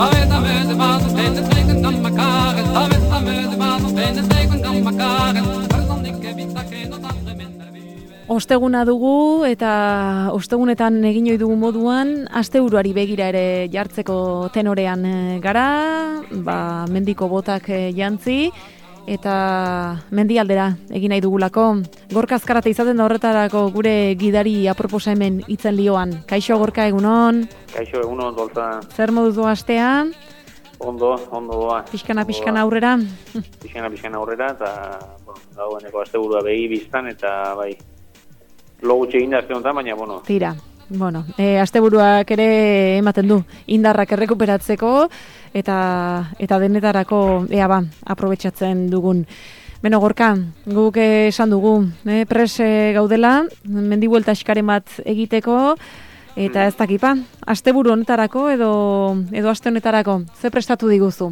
Osteguna dugu eta ostegunetan egin ohi dugu moduan asteburuari begira ere jartzeko tenorean gara, mendiko botak jantzi eta mendialdera egin nahi dugulako. Gorka Azkarate izaten da horretarako gure gidari aproposa hemen hitzen lioan. Kaixo Gorka, egunon? Kaixo, egunon, dolta. Zer moduz doa astea? Ondo doa. Pixkana aurrera? Pixkana aurrera, eta dagoeneko asteburua behi biztan, eta bai, logutxe egin da azte honetan, baina, Tira, asteburuak ere ematen du, indarrak errekuperatzeko, eta denetarako, aprobetxatzen dugun. Beno, Gorka, guk esan dugu, pres gaudela, mendibuelta eskaren bat egiteko, eta ez dakipa, asteburu honetarako edo aste honetarako, ze prestatu diguzu?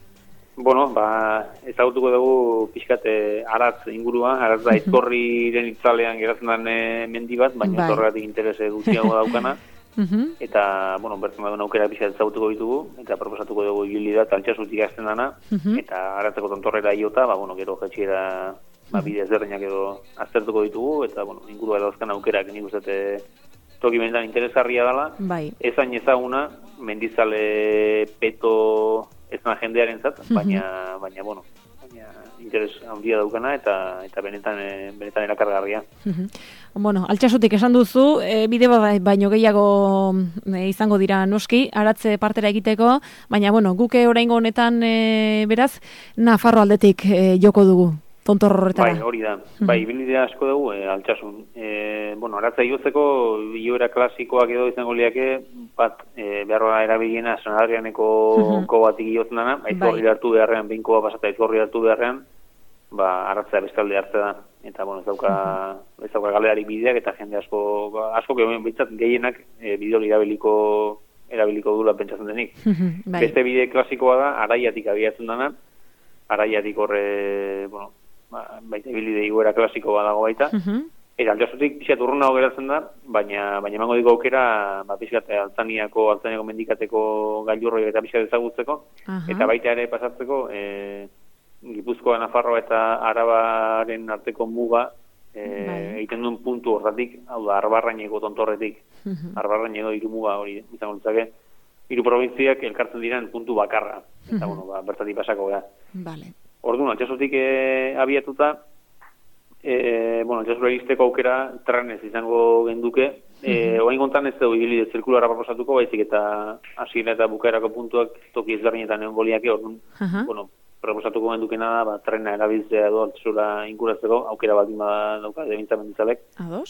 Ezagutuko dugu pixkate aratz ingurua, aratz da Aizkorriren itzalean geratzen den mendi bat, baina horregatik interese guztiago daukana, eta, bertzen dagoen aukera pixkat ezagutuko ditugu, eta proposatuko dugu ibili da, Altsazutik hasten dana, eta aratzeko tontorrera iota, gero jetxiera bide ezberdinak edo aztertuko ditugu, eta, ingurua dauzkan aukerak nik uste toki benetan interesgarria dela, ezain ezaguna, mendizale peto ezan jendearen zat, baina interes handia daukana eta benetan erakargarria. Altsazutik esan duzu, bide baino gehiago izango dira noski, aratze partera egiteko, baina guke oraingo honetan beraz, Nafarro aldetik joko dugu, tontor horretara. Hori da. Ibilbidea asko dugu Altsasun. Aratza igotzeko, iora klasikoak edo izango liake, beharroa erabiliena Sanadrianeko batik igotzen dana, Aizkorri hartu beharrean, behinkoa pasata Aizkorri hartu beharrean, aratzea bestalde hartze da. Eta, ez dauka galearik bideak, eta jende asko gehienak bideo erabiliko dula pentsatzen denik. Beste bide klasikoa da, Araiatik abiatzen dana, Araiatik horre, baita ibilbide igoera klasiko badago baita, eta Altsazutik pixkat urrunago geratzen da, baina emango diko aukera pixkat Altzaniako mendikateko gailurroi eta pixkat ezagutzeko, eta baita ere pasatzeko Gipuzkoa, Nafarroa eta Arabaren arteko muga egiten duen puntu horretik, hau da, Arbarraineko tontorretik, Arbarraineko hiru muga hori izango litzake, hiru probintziak elkartzen diren puntu bakarra, eta bertatik pasako gara. Orduan, Altsazutik abiatuta, Altsasura iristeko aukera trenez izango genduke. Oain gontan ez dugu ibilbide zirkulara proposatuko, baizik eta hasiera eta bukaerako puntuak toki ezberdinetan egon goliake, orduan, proposatuko gendukena da, trena erabiltzea edo Altsasura inkuratzeko, aukera baldin badauka, debintza mendizalek.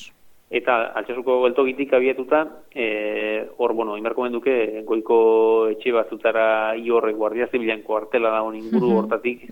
Eta Altsasuko geltokitik abiatuta, hor, inbarko genduke, goiko etxe batzutara horrek Guardia Zibilan kuartela dagoen inguru hortatik,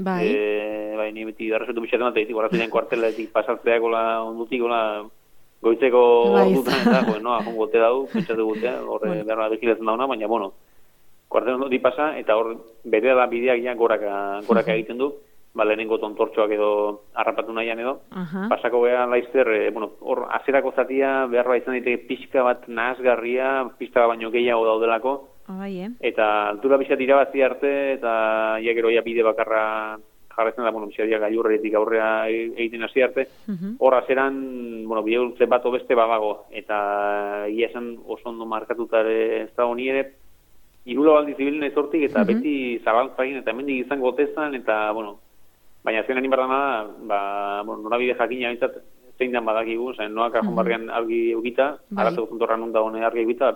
ni beti darrezetu pixatu bat, Guardia Zibilan kuartelatik pasatzeak ondutik, goitzeko ordutan eta, ahon gote dau, pentsatu gotea, horre beharra behilatzen dauna, baina, kuartela ondutik pasa, eta hor, bere da bideak ja goraka egiten du, lehenengo tontortxoak edo harrapatu nahian edo, pasako beha laizter, hor, azerako zatia beharra izan daiteke pixka bat nahasgarria, pista baino gehiago daudelako, eta altura pixat irabazi arte, eta gero bide bakarra jarretzen da, pixatia gailurretik aurrea egiten hasi arte, hor azeran, bide urtze bat beste badago, eta ia esan oso ondo markatuta ez dago ni ere, irula baldi zibilen ezortik, eta beti zabaltzagin, eta hemendik izango otezan, eta, baina azken hain bardana da, norabide jakina bintzat zein dan badakigu, noak ajon barrian argi eukita, aratzeko tontorra non da hone argi eukita,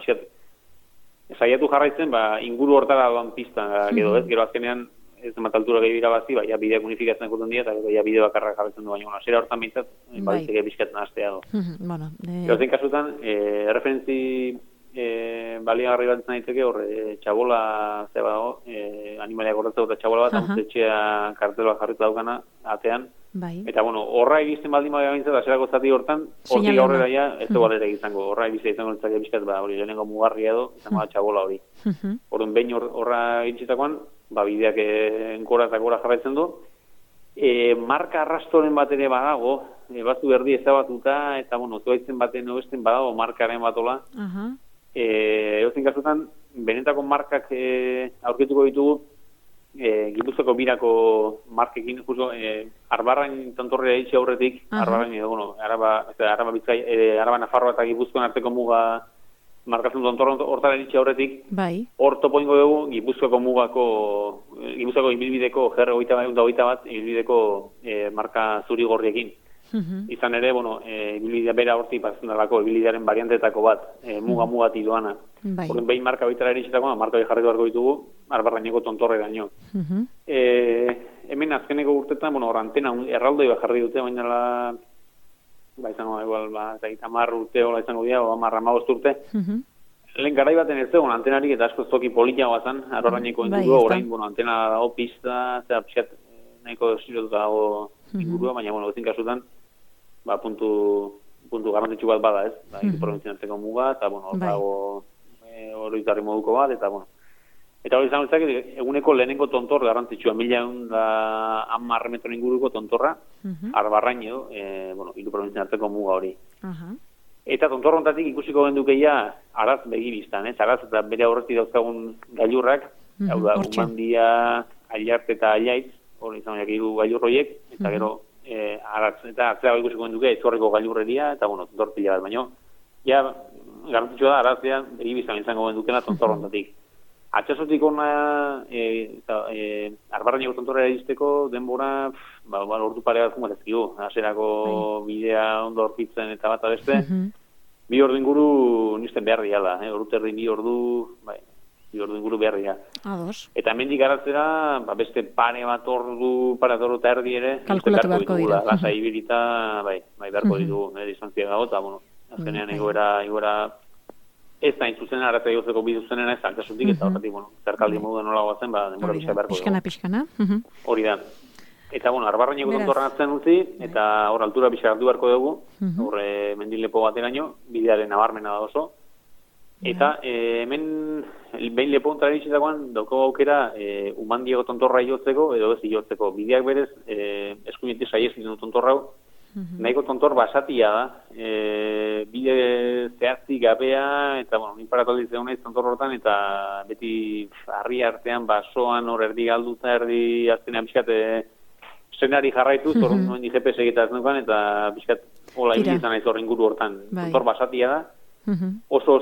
saiatu jarraitzen, inguru hortara doan pista, gero azkenean ez emat altura gehi irabazi, bideak unifikatzen ekoten dira, eta bide bakarra jarraitzen du, baina zera hortan bintzat, baditzeke pixkatzen hastea do. Gero zen kasutan, referentzi baliagarri bat izan daiteke, horre txabola zeba dago, animaliak horretzeko eta txabola bat, amutetxea kartel bat jarritu daukana, atean, eta horra egizten baldin baina bintzat, aserako zati hortan, hortik aurrera ja, ez du balera izango, horra egizte izango litzake bizkat, hori lehenengo mugarria edo, izango da txabola hori. Horren behin horra egizitakoan, bideak enkora eta gora jarraitzen du, marka arrastoren bat ere badago, batzu berdi ezabatuta, eta zuaitzen baten obesten badago markaren batola, Eozin kasutan, benetako markak aurkituko ditugu, Gipuzkoako birako markekin, justo, Arbarrain tontorrera itxi aurretik, Arbarrain, Araba Bizkai, Araba Nafarroa eta Gipuzkoan arteko muga markatzen tontorra hortara itxi aurretik, hor topo ingo dugu Gipuzkoako ibilbideko GR21 ibilbideko marka zuri gorriekin. Izan ere, ibilbidea bera hortik pasatzen dalako, ibilbidearen variantetako bat, muga-mugati doana. Horren behin marka baitara eritxetakoa, marka bai jarriko barko ditugu, Arbarraineko tontorrera nio. Hemen azkeneko urtetan, hor antena erraldoi bat jarri dute, baina izango da, 10 urte hola izango dira, 10-15 urte. Lehen garai baten ez zegoen antenarik eta asko zoki politiagoa zen, Arbarraineko inguruko, orain, antena dago pista, pixat nahiko sirotuta dago ingurua, baina, ezin kasutan, puntu garrantzitsu bat bada, ez? Provintziantzeko muga, eta, dago oroitarri moduko bat, eta hori izan eguneko lehenengo tontor garrantzitsua, 1110 metro inguruko tontorra, Arbarrain edo, hiru provintziantzeko muga hori. Eta tontor honetatik ikusiko gendukeia araz begibiztan, ez? Araz eta bere aurretik dauzkagun gailurrak, hau da, Umandia, Ailarte eta Ailaitz, hori izan hiru gailur horiek, eta gero aratz eta atzera ikusiko genduke Ezorriko gailurreria, eta tontor pila bat, baino, ja, garrantzitsua da, arazea begibiztan izango gendukena tontor honetatik. Atxasotik ona, Arbarraineko tontorrera iristeko denbora, ordu pare bat ezkigu, haserako bidea ondo aurkitzen eta bat beste, 2 ordu inguru nisten behar diala, ordu terdi 2 ordu, 2 ordu inguru behar dira. Eta hemendik garatzera, beste pare bat ordu eta erdi ere, kalkulatu beharko dira. Lasa ibilita, beharko ditugu, distantzia gago, eta, azkenean egoera ez da intzuzena, aratzea egozeko biduzena ez altasutik, eta horretik, zerkaldi modu nola guazen, denbora pixka beharko dugu. Pixkana. Hori da. Eta, Arbarraineko tontorran atzen utzi, eta hor altura pixka hartu beharko dugu, horre mendilepo bateraino, bidearen nabarmena da oso. Eta, hemen, behin lepo ontara ditxetakoan, dauko aukera, Umandiako tontorra iotzeko, edo ez iotzeko. Bideak berez, eskuinetik saiezik dut tontorra hau, nahiko tontor basatia da, bide zehazti gabea, eta, ninparatu aldiz egon naiz tontor horretan, eta beti harri artean, basoan, hor erdi galduta, erdi azkenean pixkat, zenari jarraituz, hor nuen GPS egitaz nukan, eta pixkat, hola izan naiz hor inguru hortan. Tontor basatia da, oso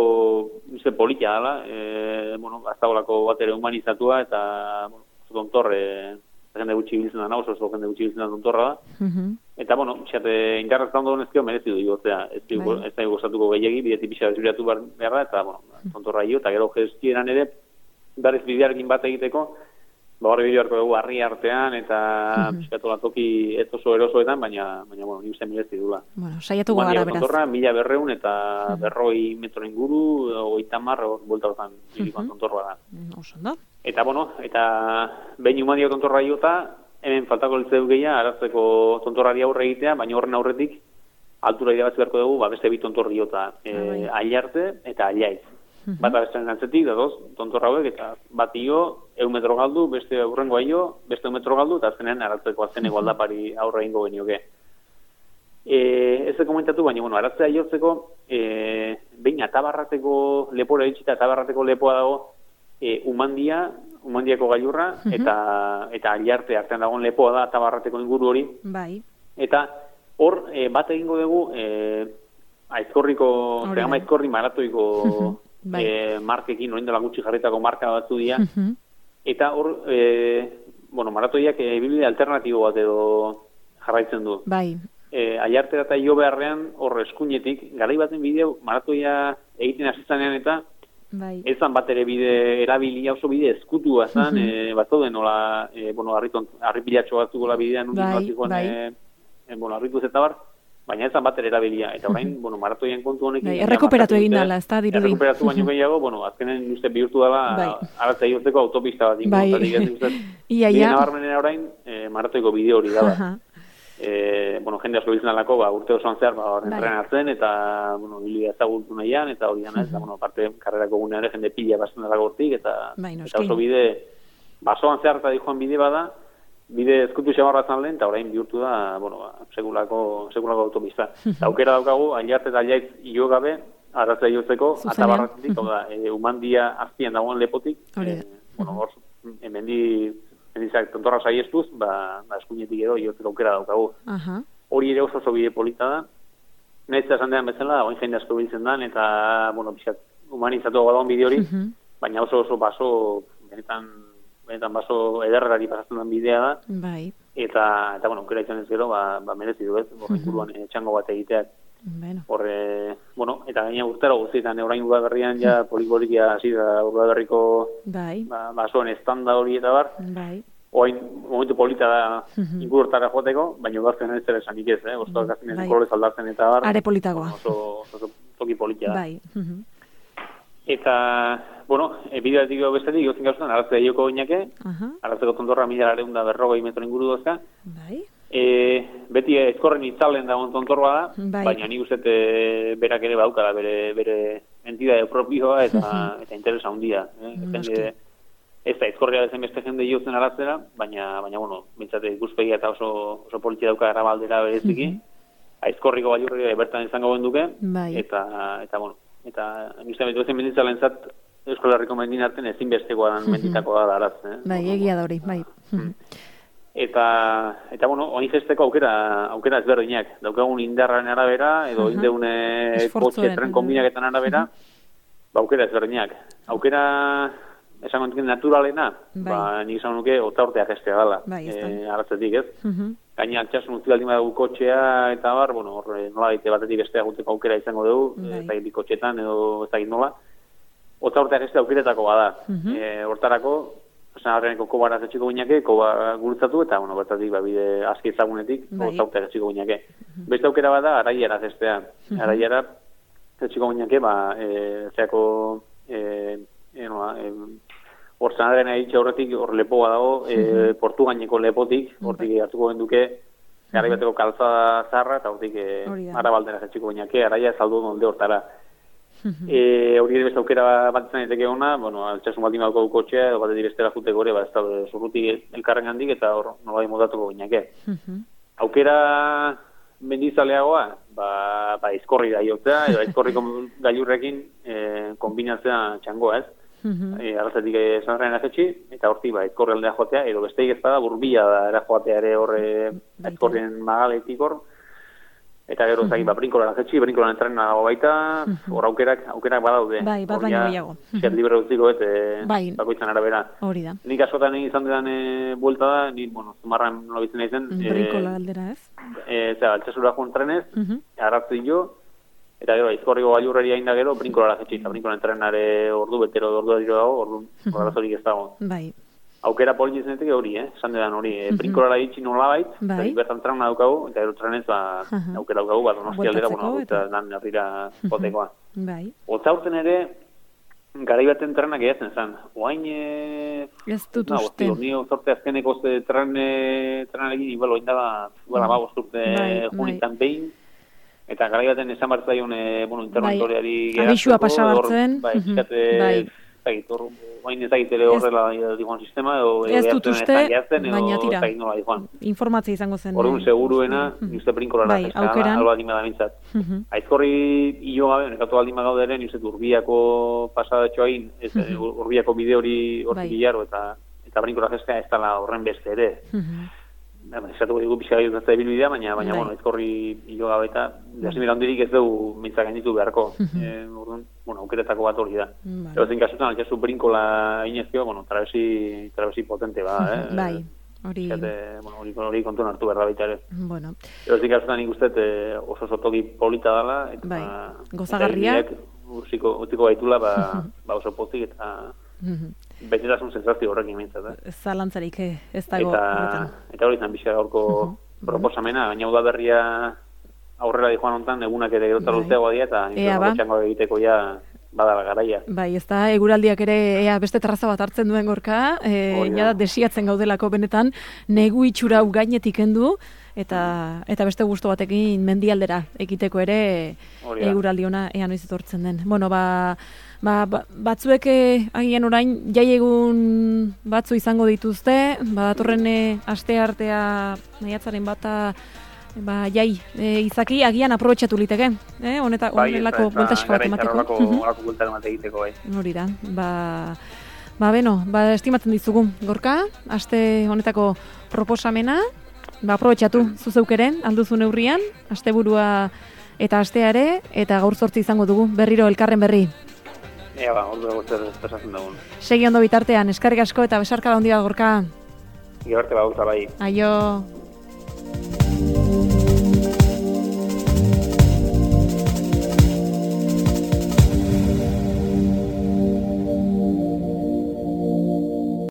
politia dela, aztabolako bat ere humanizatua, eta, tontor, jende gutxi biltzen da, oso jende gutxi biltzen da tontorra da. Eta, inkarrazta ondo honezkio merezi du igotzea. Ez da gozatuko gehiagi, bidetik pixa desbiratu beharra, eta, tontorra io, eta gero gestieran ere, berriz bidearekin bat egiteko, horre bideoarko dugu harri artean, eta piskatola toki ez oso erosoetan, baina, ni uste merezi dula. Saiatuko gara beraz. Tontorra, 1200 eta 200 metro inguru, 30 bolta hortan, irikoan tontorra da. Eta, eta behin Umandiako tontorra iota, hemen faltako litzeu gehia, arazteko tontorrari aurre egitea, baina horren aurretik, altura irabatzi beharko dugu, beste 2 tontorri iota, Ailarte eta Ailaitz. Bata bestean antzetik, datoz, tontorra hauek, eta bat io, 100 metro galdu, beste urrengoa io, beste 100 metro galdu, eta azkenean aratzeko azkeneko aldapari aurre egingo genioke. Ez da komentatu, baina, aratzea iotzeko, behin atabarrateko lepora ditxita, atabarrateko lepoa dago, Umandiako gailurra, eta Ailarte artean dagoen lepoa da, atabarrateko inguru hori. Eta hor, bat egingo dugu, Aizkorriko, Zegama Aizkorri maratoiko markekin, orain dela gutxi jarritako marka batzu dira, eta hor, maratoiak bilbide alternatibo bat edo jarraitzen du. Aiarte eta jo beharrean, hor eskuinetik, garai baten bideo, maratoia egiten asitzanean eta, ez zan bat ere bide erabilia oso bide eskutua zan, bat zoden, harri pilatxo batzuk gola bidean, harrituz eta bar, baina ez zan bat ere erabilia. Eta orain, maratoian kontu honekin... Errekuperatu egin dala, ez da, dirudi. Errekuperatu baino gehiago, azkenen uste bihurtu dela, aratzea jortzeko autopista bat. Bide nabarmenera orain, maratoiko bide hori da. Jende asko biltzen alako, urte osoan zehar, entrenatzen, eta, bilbidea ezagutu nahian, eta hori gana, parte karrerako gunean ere, jende pila basten dara gortik, eta oso bide, basoan zehar eta dijoan bide bada, bide ezkutu xamarra zan lehen, eta orain bihurtu da, segulako autopista. Aukera daukagu, Ailarte eta Ailaitz io gabe, arratzea jotzeko, atabarratik, hau da, Umandia azpian dagoen lepotik, hor, mendizak tontorra saiestuz, eskuinetik edo jotzeko aukera daukagu. Hori ere oso bide polita da, nahiz esan dean bezala, oin jende asko biltzen dan, eta, pixat, humanizatu dagoen bide hori, baina oso baso, benetan baso ederrari pasatzen den bidea da, eta aukera izan ez gero, merezi du ez, inguruan txango bat egiteak. Horre, eta gaina urtero guztietan, orain Udaberrian ja polik-polikia hasi da Udaberriko basoen estanda hori eta bar, oain momentu polita da ingurtara joateko, baina gazten ez ere esanik ez, goztuak gazten ez kolorez aldatzen eta bar. Are politagoa. Oso toki politia da. Eta, bideatik bestetik, gozien gauztan, arratzea joko oinake, arratzeko tontorra 1.240 metro inguru dozka. Beti ezkorren itzalen dagoen tontorroa da, baina nik uste berak ere baukala bere entidade propioa eta interesa handia. Ez da ezkorria bezen beste jende jotzen arratzera, baina bintzate ikuspegia eta oso politia dauka Arrabaldera bereziki, aizkorriko gailurria bertan izango genduke, eta nizten betu ezen menditzalen zat Euskal Herriko mendin arten ezinbestekoa dan menditakoa da araz. Egia da hori, bai. Eta oin jesteko aukera ezberdinak. Daukagun indarraren arabera, edo indeune kotxe tren kombinaketan arabera, aukera ezberdinak. Aukera, esan kontuken naturalena, nik esan nuke otaurtea gestea dela, arratzetik ez. Gaina altxasun utzi baldin badago kotxea eta bar, nola daite batetik bestea guteko aukera izango dugu, ez da kotxetan edo ez da nola. Otaurtea gestea aukeretako bada. Hortarako, Arreneko kobaraz etxiko guinake, koba gurutzatu, eta, bertatik, bide aski ezagunetik, otauteak etxiko guinake. Beste aukera bada, araiara zestea. Araiara etxiko guinake, zeako, hor zanadaren ahitxe horretik, hor lepoa dago, portu gaineko lepotik, hortik hartuko genduke, garaibateko kalzada zarra, eta hortik Arrabaldera etxiko guinake, araia saldu donde hortara. Hori ere beste aukera bat izan daiteke ona, altxasun baldin badauko kotxea, edo batetik bestera juteko ere, ez da zurrutik elkarren handik, eta hor nola modatuko gineake. Aukera mendizaleagoa, aizkorri da jotzea, edo aizkorriko gailurrekin kombinatzea txangoa, ez? Arrazetik zanarren azetxi, eta hortik aizkorri aldea joatea, edo besteik ez da burbila da era joatea ere horre aizkorrien magaletik hor, eta gero zagin, brinkolan azetxi, brinkolan entrena dago baita, hor aukerak badaude. Bat baino gehiago. Zet libre utziko, bakoitzan arabera. Hori da. Nik askotan izan dudan buelta da, ni, zumarran nola bitzen naizen. Brinkola aldera ez? Altxasura joan trenez, arratzen jo, eta gero, izkorriko gailurreri hain da gero, brinkola azetxi, eta brinkolan entrenare ordu betero, ordu diro dago, ordu horrazorik ez dago. Aukera politi zenetik hori, esan dedan hori, brinkolara ditxin nola bait, bertan trena daukagu, eta gero trenez, aukera daukagu, Donosti aldera, eta dan herrira jotekoa. Otza urten ere, garai baten trenak egatzen zen. Oain, ez dut uste. Nio zorte azkeneko trenarekin, igual, oin daba, urte junitan behin, eta garai baten esan bartzaion, interventoriari abisua pasa bartzen. Oain ezagitere horrela dijoan sistema, ez dut uste, baina tira, informatzea izango zen. Horregun seguruena, uste brinkolara aukeran, alba dima da mintzat. Aizkorri hilo gabe, nekatu aldima gauderen, uste urbiako pasadatxo hain, urbiako bide hori hortik hilaro, eta brinkora jestea ez dala horren beste ere. Esatuko dugu pixka gaituzatza ebilbidea, baina aizkorri hilo gabe eta jasimera hondirik ez dugu mintzak gainditu beharko. Aukeretako bat hori da. Erozen kasutan, altxasu brinkola inezkio, trabesi potente ba, Bai, hori... Hori kontuan hartu behar da baita ere. Erozen kasutan ikustet oso sotoki polita dela, eta... Gozagarria. Utiko baitula, oso pozik, eta... Betetasun sensazio horrekin mintzat, Zalantzarik ez dago. Eta hori izan bizka gaurko proposamena, baina Udaberria aurrera di joan ontan, egunak ere gero talutzeagoa dira, eta txango egiteko ja badala garaia. Bai, ez da, eguraldiak ere beste terraza bat hartzen duen gorka, jada desiatzen gaudelako benetan, negu itxura gainetik kendu, eta beste gustu batekin mendialdera ekiteko ere eguraldi ona ea noiz etortzen den. Batzuek agian orain jaiegun batzu izango dituzte, datorren aste artea maiatzaren bata jai, izaki agian aprobetxatu liteke, honelako bueltaxka bat emateko. Horako bueltak bat egiteko, bai. Hori da, beno, estimatzen dizugu, Gorka, aste honetako proposamena, aprobetxatu zuzeukeren, alduzu neurrian, asteburua eta asteare, eta gaur 8 izango dugu, berriro elkarren berri. Ordu guztiak esatzen dugun. Segi ondo bitartean, eskarrik asko eta besarkada handia Gorka. Gero arte bai. Aio.